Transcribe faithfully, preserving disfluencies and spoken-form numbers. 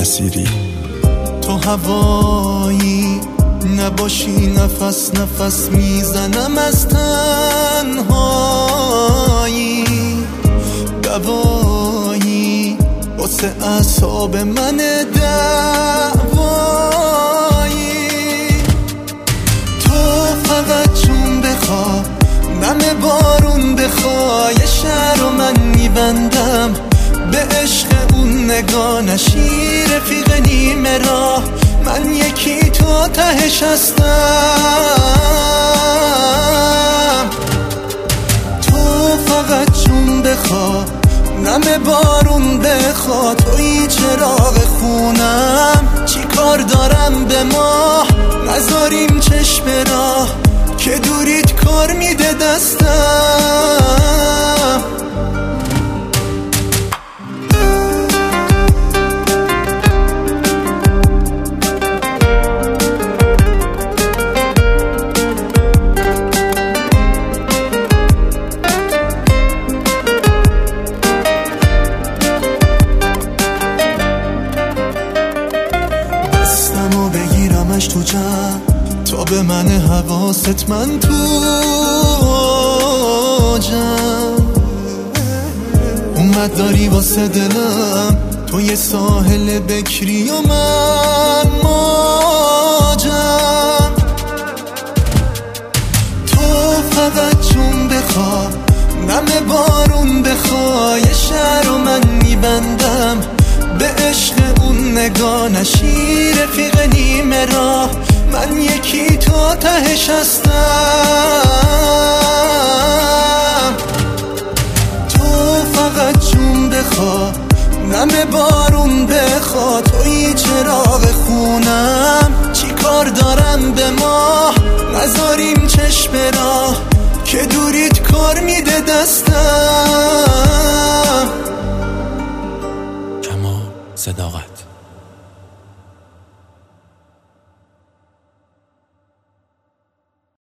مسیری. تو هوایی نباشی نفس نفس میزنم از تنهایی. دوایی واسه اعصاب من دوایی. تو فقط جون بخوا نم بارون بخوا یه شهر رو من میبندم به عشق اون نگانشی رفیق نیمه راه. من یکی تو تهش هستم. تو فقط جون بخوا نم بارون بخوا توی چراغ خونم. چی کار دارم به ماه نذاریم چشم راه که دوریت کار میده دستم. تو جمع تا به من حواست من تو جمع اومد داری واسه دلم تو یه ساحل بکری و من موجم. تو فقط جون بخوا نم بارون بخوا یه شهر رو من میبندم به عشق اون نگانشی رفیق نیمه راه. من یکی تو تهش هستم. تو فقط جون بخوا نم بارون بخوا توی چراغ خونم. چی کار دارم به ماه نذاریم چشم راه که دوریت کار میده دستم. کمال صداقت.